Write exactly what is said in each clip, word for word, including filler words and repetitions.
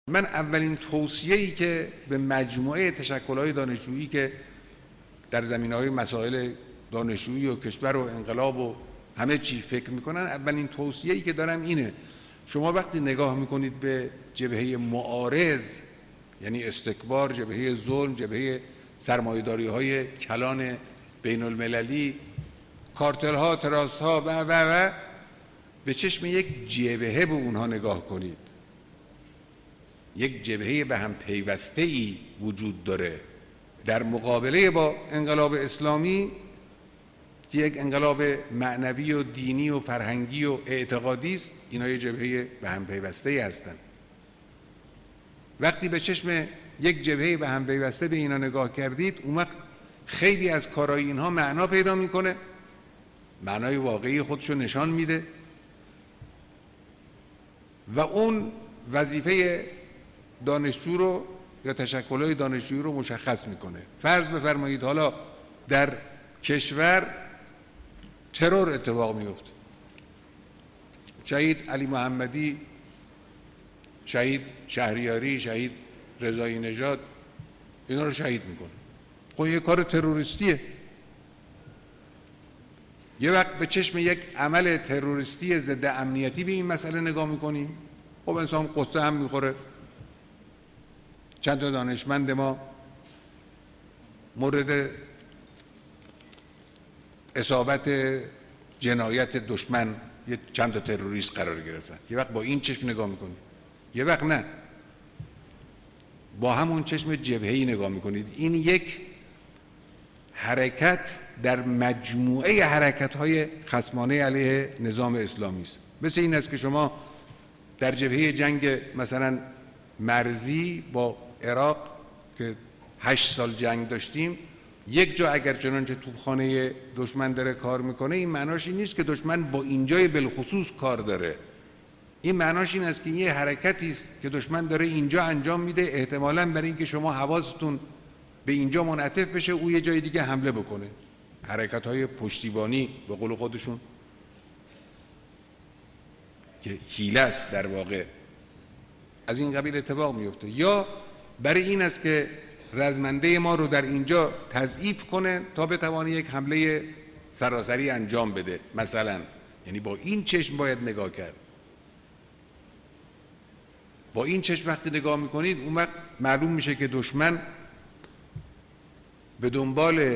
من اولین توصیه‌ای که به مجموعه تشکل‌های دانشجویی که در زمینه‌های مسائل دانشجویی و کشور و انقلاب و همه چی فکر میکنن، اولین توصیه‌ای که دارم اینه: شما وقتی نگاه میکنید به جبهه معارض، یعنی استکبار، جبهه ظلم، جبهه سرمایه‌داری‌های کلان بین المللی، کارتل‌ها، تراست‌ها و و و به چشم یک جبهه به اونها نگاه کنید. یک جبهه به هم پیوسته‌ای وجود داره در مقابله با انقلاب اسلامی که یک انقلاب معنوی و دینی و فرهنگی و اعتقادی است. اینا یه جبهه به هم پیوسته‌ای هستند. وقتی به چشم یک جبهه به هم پیوسته به اینا نگاه کردید، اون وقت خیلی از کارهای اینها معنا پیدا میکنه، معنای واقعی خودشو نشان میده و اون وظیفه دانشجو رو یا تشکل‌های دانشجویی رو مشخص میکنه. فرض بفرمایید حالا در کشور ترور اتفاق میفته، شهید علی محمدی، شهید شهریاری، شهید رضایی نژاد، اینا رو شهید میکنه. خب یه کار تروریستیه. یه وقت به چشم یک عمل تروریستی ضد امنیتی به این مسئله نگاه میکنیم، خب انسان قصه هم میخوره. چند تا دانشمند ما مورد اصابت جنایت دشمن یه چند تا تروریست قرار گرفتن. یه وقت با این چشم نگاه میکنید، یه وقت نه، با همون چشم جبهه‌ای نگاه میکنید. این یک حرکت در مجموعه حرکت‌های خصمانه علیه نظام اسلامی است. مثل این است که شما در جبهه جنگ مثلا مرزی با عراق که هشت سال جنگ داشتیم، یک جا اگر چنانچه توپخانه دشمن داره کار میکنه، این معناش این نیست که دشمن با اینجای بالخصوص کار داره. این معناش این است که یه حرکتی است که دشمن داره اینجا انجام میده، احتمالاً برای اینکه شما حواستون به اینجا منعطف بشه، او یه جای دیگه حمله بکنه. حرکت‌های پشتیبانی به قول خودشون که حیله است در واقع، از این قبیل اتفاق میفته. یا برای این است که رزمنده ما رو در اینجا تضعیف کنه تا بتوانه یک حمله سراسری انجام بده مثلا. یعنی با این چشم باید نگاه کرد. با این چشم وقتی نگاه میکنید، اون وقت معلوم میشه که دشمن به دنبال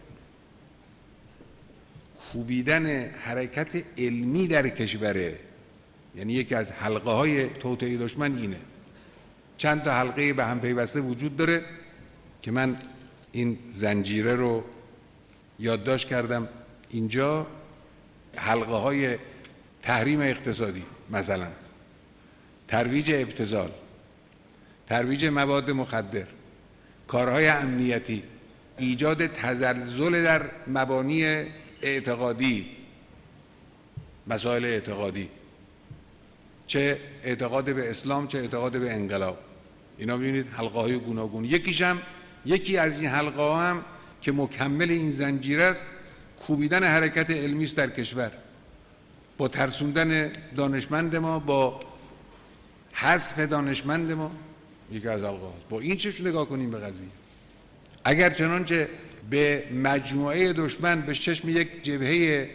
کوبیدن حرکت علمی در کشوره. یعنی یکی از حلقه های توطئه دشمن اینه. چند تا حلقه به هم پیوسته وجود داره که من این زنجیره رو یادداشت کردم اینجا. حلقه های تحریم اقتصادی مثلا، ترویج ابتذال، ترویج مواد مخدر، کارهای امنیتی، ایجاد تزلزل در مبانی اعتقادی، مسائل اعتقادی، چه اعتقاد به اسلام چه اعتقاد به انقلاب. اینا ببینید حلقه های گوناگون. یکیش هم یکی از این حلقه ها هم که مکمل این زنجیره است، کوبیدن حرکت علمی است در کشور، با ترسوندن دانشمند ما، با حذف دانشمند ما. یکی از حلقه هاست. با این چشم نگاه کنیم به قضیه. اگر چنانچه به مجموعه دشمن به چشم یک جبهه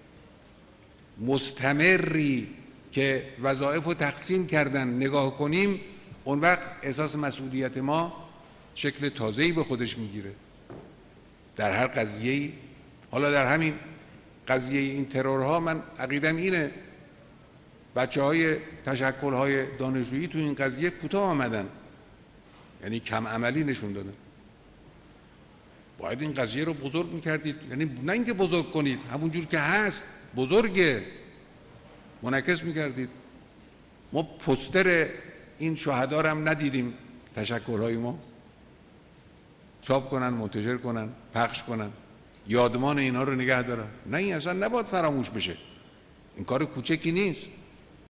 مستمری که وظایف رو تقسیم کردن نگاه کنیم، اون وقت احساس مسئولیت ما شکل تازه‌ای به خودش میگیره در هر قضیه‌ای. حالا در همین قضیه این ترورها، من عقیدم اینه بچه‌های تشکل‌های دانشجویی تو این قضیه کوتاه آمدن، یعنی کم عملی نشون دادن. باید این قضیه رو بزرگ میکردید، یعنی نه اینکه بزرگ کنید، همونجور که هست بزرگه منعکس میکردید. ما پوستر این شهدا رو هم ندیدیم تشکل‌های ما چاپ کنن، منتشر کنن، پخش کنن، یادمان اینا رو نگه دارن. نه، این اصلا نباید فراموش بشه. این کار کوچکی نیست.